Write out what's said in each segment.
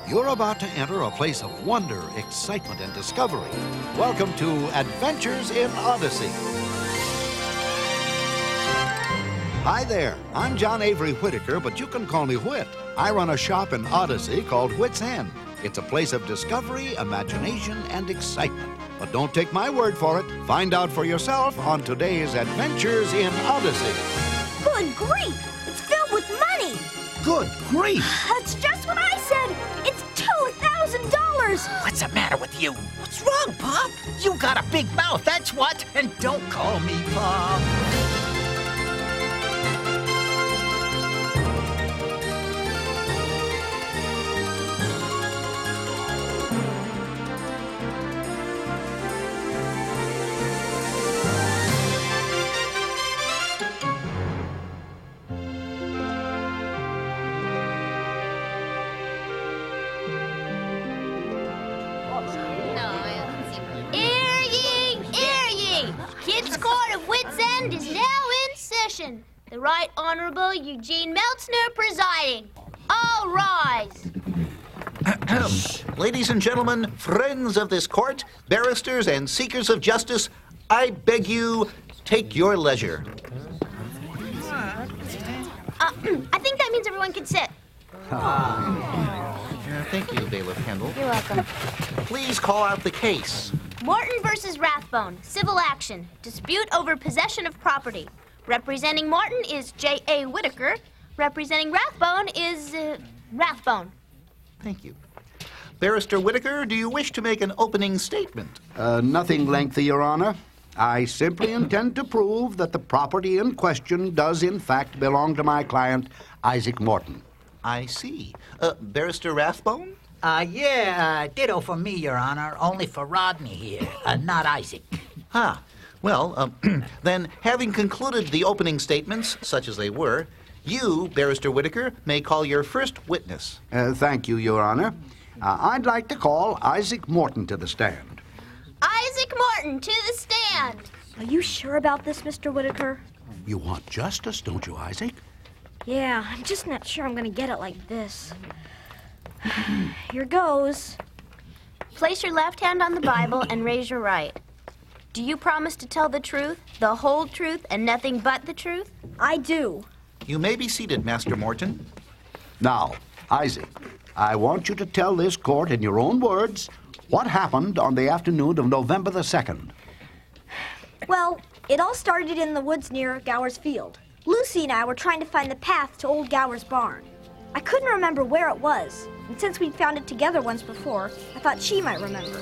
You're about to enter a place of wonder, excitement, and discovery. Welcome to Adventures in Odyssey. Hi there, I'm John Avery Whitaker, but you can call me Whit. I run a shop in Odyssey called Whit's End. It's a place of discovery, imagination, and excitement. But don't take my word for it. Find out for yourself on today's Adventures in Odyssey. Good grief! It's filled with money! Good grief! That's just what I said! It's $2,000! What's the matter with you? What's wrong, Pop? You got a big mouth, that's what. And don't call me Pop. Is now in session. The Right Honorable Eugene Meltzner presiding. All rise. Ladies and gentlemen, friends of this court, barristers and seekers of justice, I beg you, take your leisure. I think that means everyone can sit. Thank you, Bailiff Kendall. You're welcome. Please call out the case. Morton versus Rathbone, civil action. Dispute over possession of property. Representing Morton is J.A. Whitaker. Representing Rathbone is Rathbone. Thank you. Barrister Whitaker, do you wish to make an opening statement? Nothing lengthy, Your Honor. I simply intend to prove that the property in question does in fact belong to my client, Isaac Morton. I see. Barrister Rathbone? Ditto for me, Your Honor. Only for Rodney here, not Isaac. Well, then, having concluded the opening statements, such as they were, you, Barrister Whitaker, may call your first witness. Thank you, Your Honor. I'd like to call Isaac Morton to the stand. Isaac Morton to the stand. Are you sure about this, Mr. Whitaker? You want justice, don't you, Isaac? Yeah, I'm just not sure I'm gonna get it like this. Here goes. Place your left hand on the Bible and raise your right. Do you promise to tell the truth, the whole truth, and nothing but the truth? I do. You may be seated, Master Morton. Now, Isaac, I want you to tell this court in your own words what happened on the afternoon of November the 2nd. Well, it all started in the woods near Gower's Field. Lucy and I were trying to find the path to old Gower's barn. I couldn't remember where it was, and since we'd found it together once before, I thought she might remember.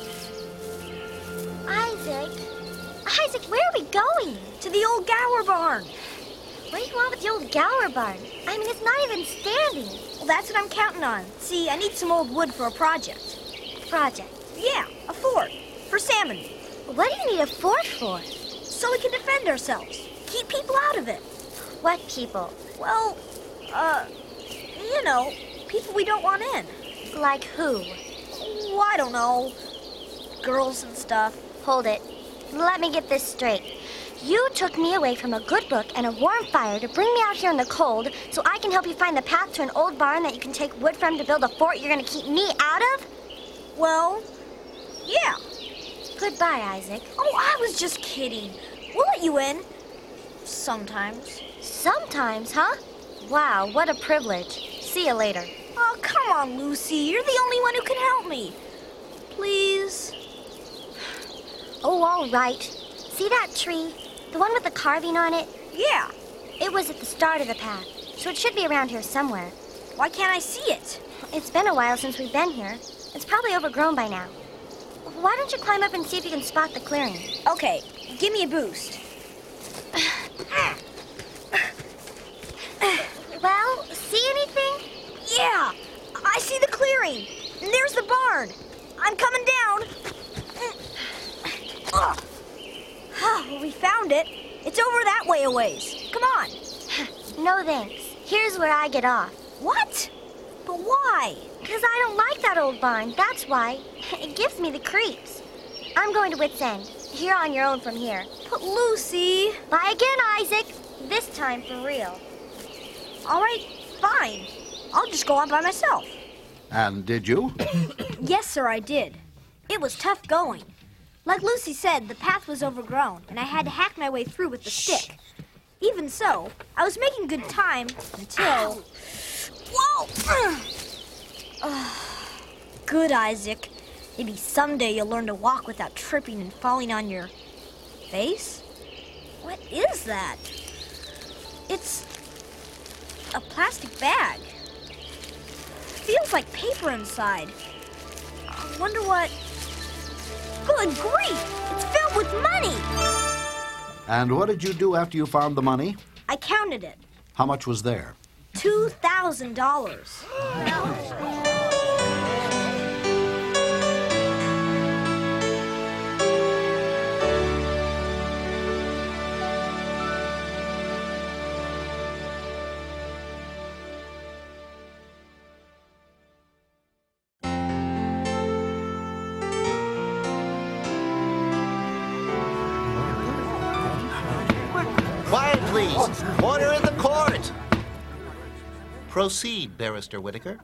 Isaac, where are we going? To the old Gower barn. What do you want with the old Gower barn? I mean, it's not even standing. Well, that's what I'm counting on. See, I need some old wood for a project. Project? Yeah, a fort. For salmon. What do you need a fort for? So we can defend ourselves. Keep people out of it. What people? Well, you know, people we don't want in. Like who? Oh, I don't know. Girls and stuff. Hold it. Let me get this straight. You took me away from a good book and a warm fire to bring me out here in the cold so I can help you find the path to an old barn that you can take wood from to build a fort you're going to keep me out of? Well, yeah. Goodbye, Isaac. Oh, I was just kidding. We'll let you in. Sometimes. Sometimes, huh? Wow, what a privilege. See you later. Oh, come on, Lucy. You're the only one who can help me. Please. Oh, all right. See that tree? The one with the carving on it? Yeah. It was at the start of the path, so it should be around here somewhere. Why can't I see it? It's been a while since we've been here. It's probably overgrown by now. Why don't you climb up and see if you can spot the clearing? Okay, give me a boost. Well, see anything? Yeah, I see the clearing. And there's the barn. I'm coming down. Well, we found it. It's over that way a ways. Come on. No thanks. Here's where I get off. What? But why? Because I don't like that old barn, that's why. It gives me the creeps. I'm going to Whit's End. You're on your own from here. But Lucy... Bye again, Isaac. This time for real. All right, fine. I'll just go on by myself. And did you? Yes, sir, I did. It was tough going. Like Lucy said, the path was overgrown, and I had to hack my way through with the stick. Even so, I was making good time until... Whoa! Good, Isaac. Maybe someday you'll learn to walk without tripping and falling on your face? What is that? It's a plastic bag. Feels like paper inside. I wonder what... Good grief! It's filled with money! And what did you do after you found the money? I counted it. How much was there? $2,000. Quiet, please. Order in the court. Proceed, Barrister Whitaker.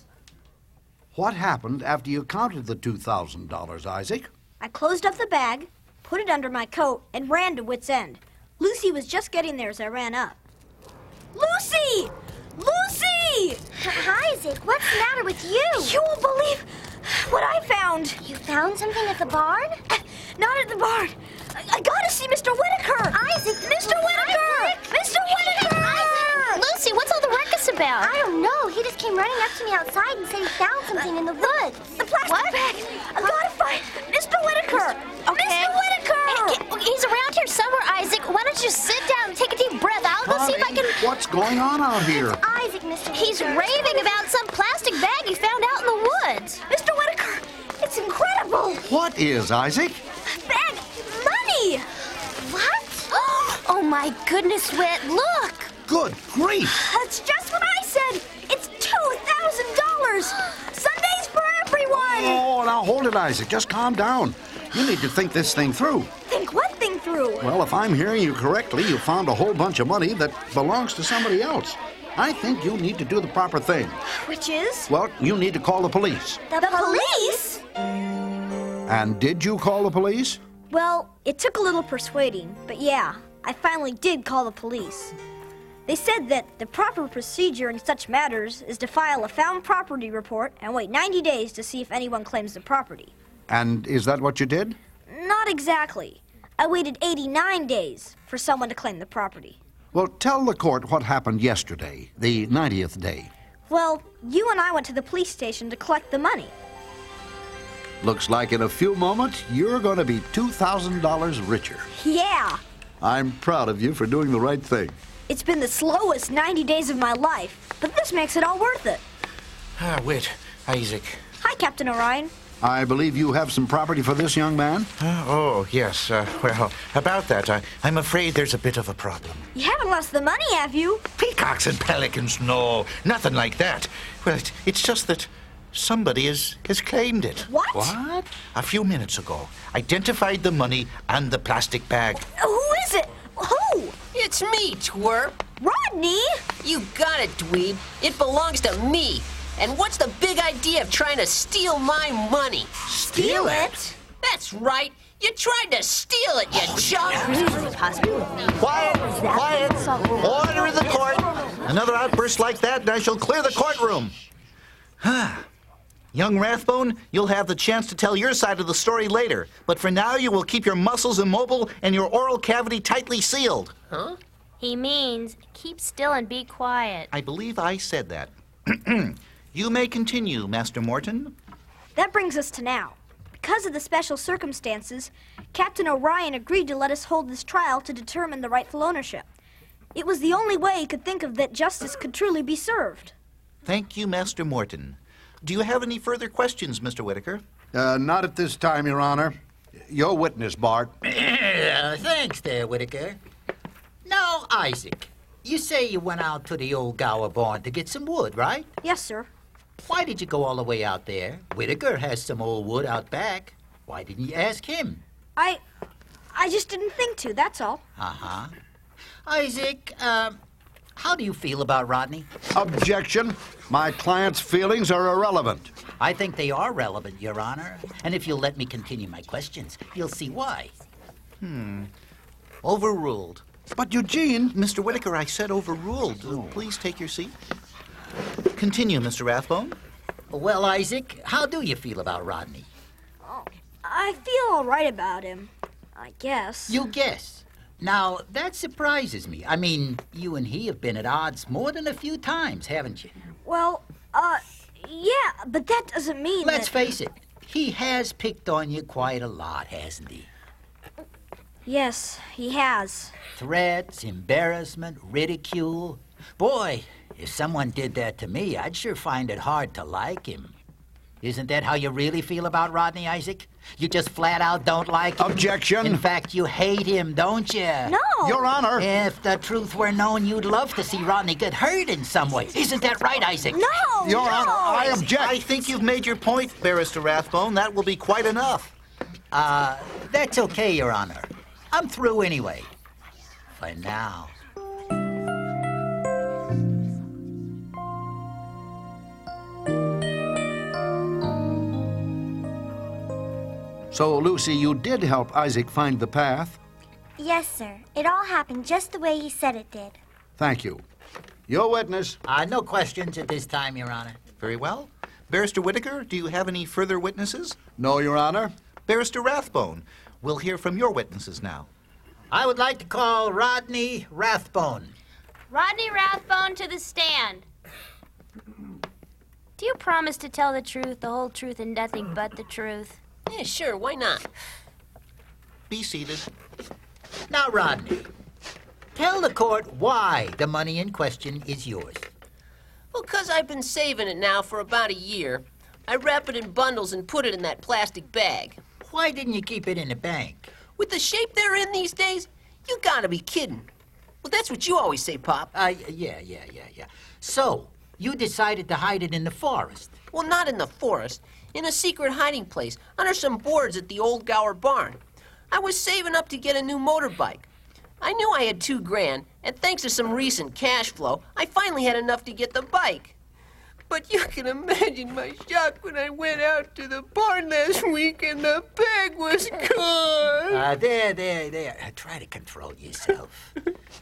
What happened after you counted the $2,000, Isaac? I closed up the bag, put it under my coat, and ran to Wits End. Lucy was just getting there as I ran up. Lucy! Lucy! Isaac, what's the matter with you? You won't believe what I found. You found something at the barn? Not at the barn. I gotta see Mr. Whitaker. Isaac! Mr. Whitaker! Mr. Whitaker! Lucy, what's all the ruckus about? I don't know. He just came running up to me outside and said he found something in the woods. The plastic bag. I gotta find Mr. Whitaker. Okay. Mr. Whitaker! He's around here somewhere, Isaac. Why don't you sit down and take a deep breath? I'll go see if I can... What's going on out here? Isaac, Mr. He's raving about some plastic bag he found out in the woods. Mr. Whitaker! It's incredible! What is, Isaac? Bag money! What? Oh, my goodness, Whit. Look! Good grief! That's just what I said! It's $2,000! Sundays for everyone! Oh, now hold it, Isaac. Just calm down. You need to think this thing through. Think what thing through? Well, if I'm hearing you correctly, you found a whole bunch of money that belongs to somebody else. I think you need to do the proper thing. Which is? Well, you need to call the police. The police? And did you call the police? Well, it took a little persuading, but yeah, I finally did call the police. They said that the proper procedure in such matters is to file a found property report and wait 90 days to see if anyone claims the property. And is that what you did? Not exactly. I waited 89 days for someone to claim the property. Well, tell the court what happened yesterday, the 90th day. Well, you and I went to the police station to collect the money. Looks like in a few moments, you're going to be $2,000 richer. Yeah, I'm proud of you for doing the right thing. it's been the slowest 90 days of my life, but this makes it all worth it. Whit, Isaac. Hi, Captain Orion. I believe you have some property for this young man? Oh, yes. Well, about that, I'm afraid there's a bit of a problem. You haven't lost the money, have you? Peacocks and pelicans, no. Nothing like that. Well, it's just that somebody has claimed it. What? What? A few minutes ago. Identified the money and the plastic bag. Who is it? Who? It's me, twerp. Rodney? You got it, dweeb. It belongs to me. And what's the big idea of trying to steal my money? Steal it? That's right. You tried to steal it, you chump. Quiet! Quiet! Order in the court! Another outburst like that, and I shall clear the courtroom. Young Rathbone, you'll have the chance to tell your side of the story later. But for now, you will keep your muscles immobile and your oral cavity tightly sealed. Huh? He means keep still and be quiet. I believe I said that. You may continue, Master Morton. That brings us to now. Because of the special circumstances, Captain Orion agreed to let us hold this trial to determine the rightful ownership. It was the only way he could think of that justice could truly be served. Thank you, Master Morton. Do you have any further questions, Mr. Whitaker? Not at this time, Your Honor. Your witness, Bart. Thanks there, Whitaker. Now, Isaac, you say you went out to the old Gower barn to get some wood, right? Yes, sir. Why did you go all the way out there? Whitaker has some old wood out back. Why didn't you ask him? I just didn't think to, that's all. Uh-huh. Isaac, how do you feel about Rodney? Objection. My client's feelings are irrelevant. I think they are relevant, Your Honor. And if you'll let me continue my questions, you'll see why. Overruled. But Eugene... Mr. Whitaker, I said overruled. Please take your seat. Continue, Mr. Rathbone. Well, Isaac, how do you feel about Rodney? I feel all right about him, I guess. You guess. Now, that surprises me. I mean, you and he have been at odds more than a few times, haven't you? Well, yeah, but that doesn't mean Let's that... face it, he has picked on you quite a lot, hasn't he? Yes, he has. Threats, embarrassment, ridicule. Boy, if someone did that to me, I'd sure find it hard to like him. Isn't that how you really feel about Rodney, Isaac? You just flat out don't like him? Objection. In fact, you hate him, don't you? No! Your Honor. If the truth were known, you'd love to see Rodney get hurt in some way. Isn't that right, Isaac? No! Your no! Honor, I object. I think you've made your point, Barrister Rathbone. That will be quite enough. That's okay, Your Honor. I'm through anyway. For now. So, Lucy, you did help Isaac find the path. Yes, sir. It all happened just the way he said it did. Thank you. Your witness. No questions at this time, Your Honor. Very well. Barrister Whitaker, do you have any further witnesses? No, Your Honor. Barrister Rathbone, we'll hear from your witnesses now. I would like to call Rodney Rathbone. Rodney Rathbone to the stand. Do you promise to tell the truth, the whole truth, and nothing but the truth? Yeah, sure, why not? Be seated. Now, Rodney, tell the court why the money in question is yours. Well, 'cause I've been saving it now for about a year. I wrap it in bundles and put it in that plastic bag. Why didn't you keep it in the bank? With the shape they're in these days, you gotta be kidding. Well, that's what you always say, Pop. Yeah. So, you decided to hide it in the forest. Well, not in the forest. In a secret hiding place, under some boards at the old Gower barn. I was saving up to get a new motorbike. I knew I had $2,000, and thanks to some recent cash flow, I finally had enough to get the bike. But you can imagine my shock when I went out to the barn last week and the bag was gone. There. Try to control yourself.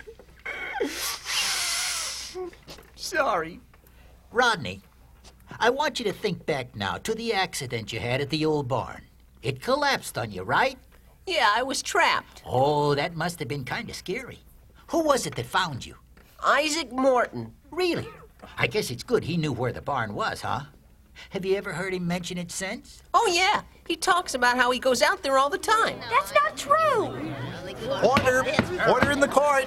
Sorry. Rodney, I want you to think back now to the accident you had at the old barn. It collapsed on you, right? Yeah, I was trapped. Oh, that must have been kind of scary. Who was it that found you? Isaac Morton. Really? I guess it's good he knew where the barn was, huh? Have you ever heard him mention it since? Oh, yeah. He talks about how he goes out there all the time. That's not true! Order! Order in the court!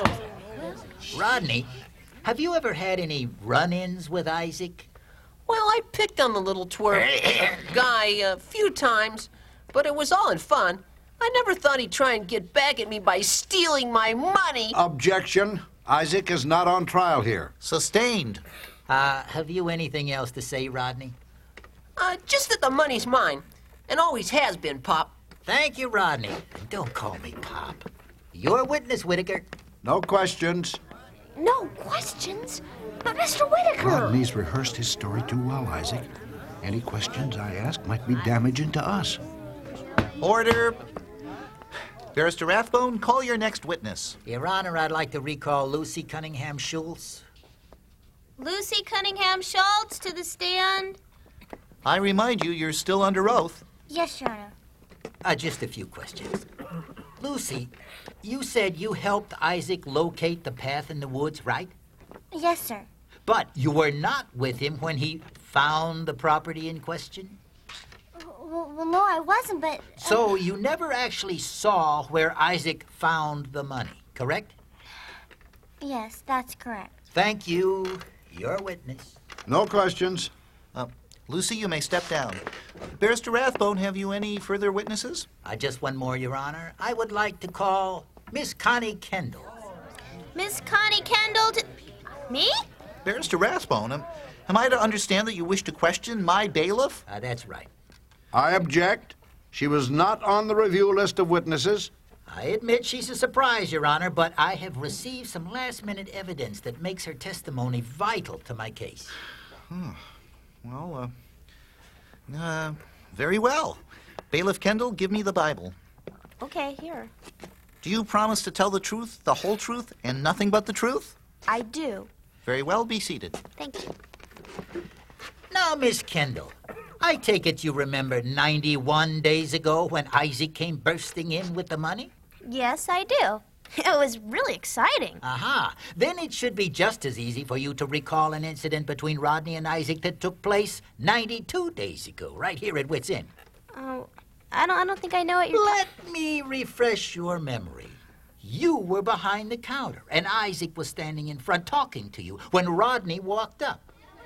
Rodney, have you ever had any run-ins with Isaac? Well, I picked on the little twerp guy a few times, but it was all in fun. I never thought he'd try and get back at me by stealing my money. Objection. Isaac is not on trial here. Sustained. Have you anything else to say, Rodney? Just that the money's mine, and always has been, Pop. Thank you, Rodney. Don't call me Pop. Your witness, Whitaker. No questions. No questions? But Mr. Whitaker! Rodney's rehearsed his story too well, Isaac. Any questions I ask might be damaging to us. Order! Barrister Rathbone, call your next witness. Your Honor, I'd like to recall Lucy Cunningham Schultz. Lucy Cunningham Schultz to the stand. I remind you, you're still under oath. Yes, Your Honor. Just a few questions. Lucy, you said you helped Isaac locate the path in the woods, right? Yes, sir. But you were not with him when he found the property in question? Well, no, I wasn't, but... So you never actually saw where Isaac found the money, correct? Yes, that's correct. Thank you. Your witness. No questions. Lucy, you may step down. Barrister Rathbone, have you any further witnesses? Just one more, Your Honor. I would like to call Miss Connie Kendall. Miss Connie Kendall to... Me? Barrister Rathbone, am I to understand that you wish to question my bailiff? That's right. I object. She was not on the review list of witnesses. I admit she's a surprise, Your Honor, but I have received some last-minute evidence that makes her testimony vital to my case. Well, very well. Bailiff Kendall, give me the Bible. Okay, here. Do you promise to tell the truth, the whole truth, and nothing but the truth? I do. Very well, be seated. Thank you. Now, Miss Kendall, I take it you remember 91 days ago when Isaac came bursting in with the money? Yes, I do. It was really exciting. Aha. Then it should be just as easy for you to recall an incident between Rodney and Isaac that took place 92 days ago, right here at Wits End. Oh, I don't think I know what you're Let me refresh your memory. You were behind the counter, and Isaac was standing in front talking to you when Rodney walked up.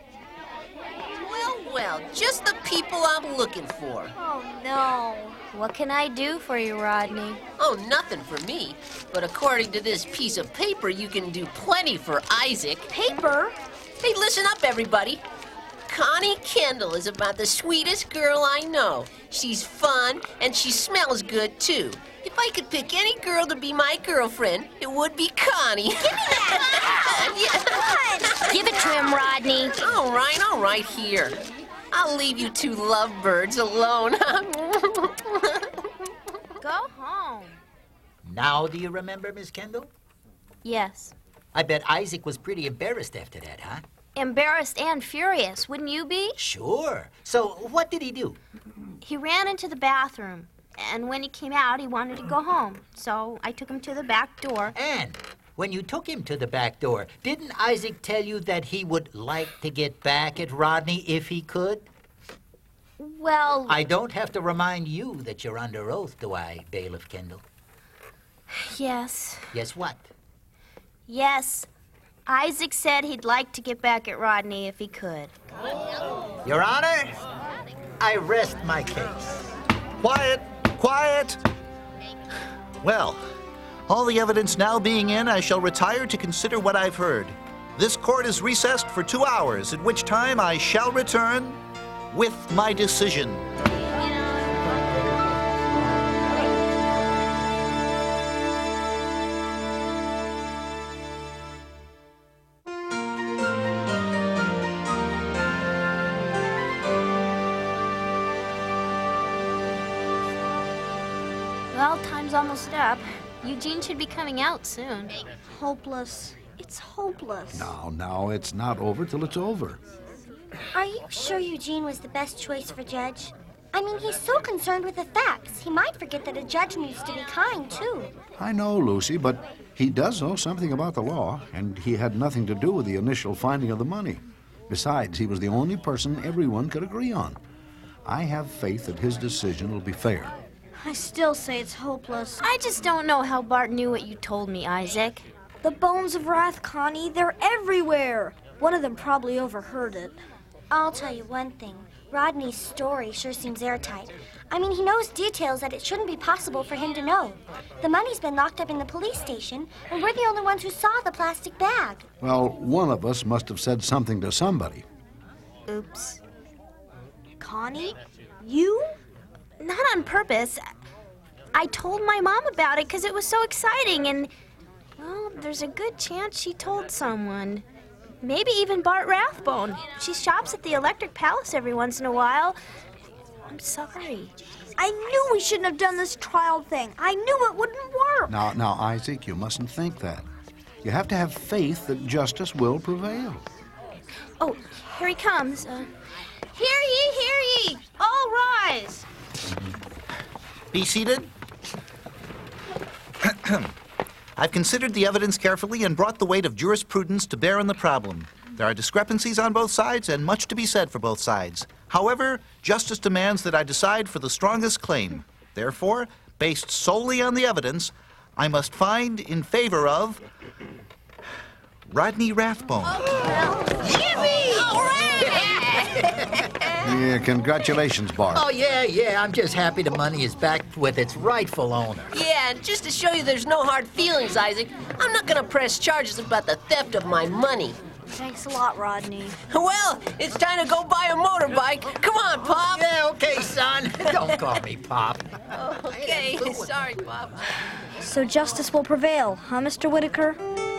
Well, just the people I'm looking for. Oh, no. What can I do for you, Rodney? Oh, nothing for me. But according to this piece of paper, you can do plenty for Isaac. Paper? Hey, listen up, everybody. Connie Kendall is about the sweetest girl I know. She's fun, and she smells good, too. If I could pick any girl to be my girlfriend, it would be Connie. Give me that! Give it to him, Rodney. All right, here. I'll leave you two lovebirds alone. Go home. Now do you remember, Miss Kendall? Yes. I bet Isaac was pretty embarrassed after that, huh? Embarrassed and furious, wouldn't you be? Sure. So what did he do? He ran into the bathroom, and when he came out, he wanted to go home. So I took him to the back door. And when you took him to the back door, didn't Isaac tell you that he would like to get back at Rodney if he could? Well, I don't have to remind you that you're under oath, do I, Bailiff Kendall? yes. Yes, what? Yes. Isaac said he'd like to get back at Rodney if he could. Your Honor, I rest my case. Quiet! Quiet! Well, all the evidence now being in, I shall retire to consider what I've heard. This court is recessed for 2 hours, at which time I shall return with my decision. Well, time's almost up. Eugene should be coming out soon. Hopeless. It's hopeless. No, it's not over till it's over. Are you sure Eugene was the best choice for judge? I mean, he's so concerned with the facts. He might forget that a judge needs to be kind, too. I know, Lucy, but he does know something about the law, and he had nothing to do with the initial finding of the money. Besides, he was the only person everyone could agree on. I have faith that his decision will be fair. I still say it's hopeless. I just don't know how Bart knew what you told me, Isaac. The bones of wrath, Connie, they're everywhere. One of them probably overheard it. I'll tell you one thing. Rodney's story sure seems airtight. I mean, he knows details that it shouldn't be possible for him to know. The money's been locked up in the police station, and we're the only ones who saw the plastic bag. Well, one of us must have said something to somebody. Oops. Connie? You? Not on purpose. I told my mom about it because it was so exciting, and, well, there's a good chance she told someone. Maybe even Bart Rathbone. She shops at the Electric Palace every once in a while. I'm sorry. I knew we shouldn't have done this trial thing. I knew it wouldn't work. Now, Isaac, you mustn't think that. You have to have faith that justice will prevail. Oh, here he comes. Hear ye, all rise. Be seated. I've considered the evidence carefully and brought the weight of jurisprudence to bear on the problem. There are discrepancies on both sides and much to be said for both sides. However, justice demands that I decide for the strongest claim. Therefore, based solely on the evidence, I must find in favor of Rodney Rathbone. Yeah, congratulations, Bart. Oh, yeah, I'm just happy the money is back with its rightful owner. Yeah, and just to show you there's no hard feelings, Isaac, I'm not gonna press charges about the theft of my money. Thanks a lot, Rodney. Well, it's time to go buy a motorbike. Come on, Pop. Yeah, okay, son. Don't call me Pop. Okay, sorry, Pop. So justice will prevail, huh, Mr. Whitaker?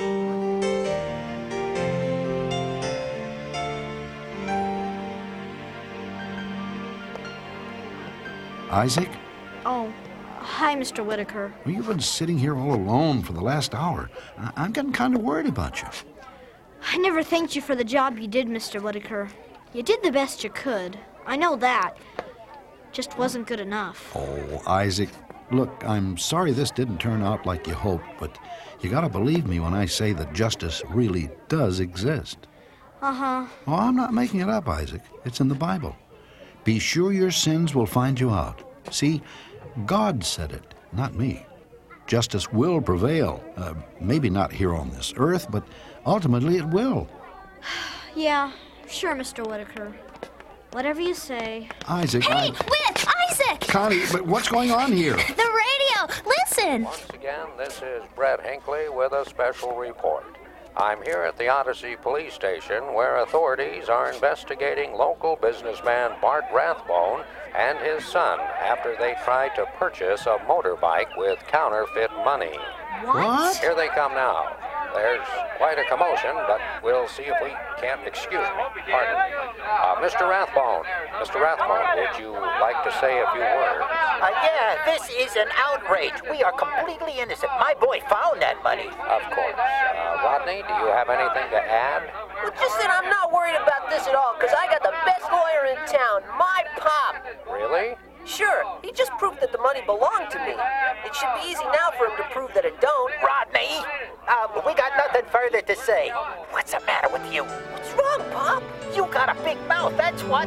Isaac? Oh, hi, Mr. Whitaker. Well, you've been sitting here all alone for the last hour. I'm getting kind of worried about you. I never thanked you for the job you did, Mr. Whitaker. You did the best you could. I know that. Just wasn't good enough. Oh, Isaac, look, I'm sorry this didn't turn out like you hoped, but you gotta believe me when I say that justice really does exist. Uh-huh. Oh, I'm not making it up, Isaac. It's in the Bible. Be sure your sins will find you out. See, God said it, not me. Justice will prevail. Maybe not here on this earth, but ultimately it will. Yeah, sure, Mr. Whitaker. Whatever you say. Isaac, Hey, Whit! Isaac! Connie, but what's going on here? The radio! Listen! Once again, this is Brett Hinckley with a special report. I'm here at the Odyssey Police Station where authorities are investigating local businessman Bart Rathbone and his son after they tried to purchase a motorbike with counterfeit money. What? Here they come now. There's quite a commotion, but we'll see if we can't excuse me. Pardon me. Mr. Rathbone, would you like to say a few words? Yeah, this is an outrage. We are completely innocent. My boy found that money. Of course. Rodney, do you have anything to add? Well, just that I'm not worried about this at all, because I got the best lawyer in town, my Pop. Really? Sure, he just proved that the money belonged to me. It should be easy now for him to prove that it don't. Rodney, we got nothing further to say. What's the matter with you? What's wrong, Pop? You got a big mouth, that's what.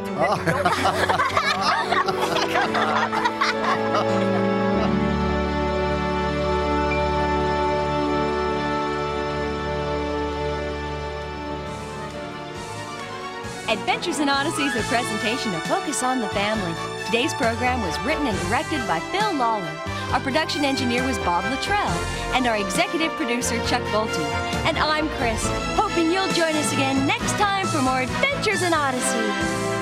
Adventures in Odyssey is a presentation of Focus on the Family. Today's program was written and directed by Phil Lawler. Our production engineer was Bob Luttrell, and our executive producer, Chuck Bolte. And I'm Chris, hoping you'll join us again next time for more Adventures in Odyssey.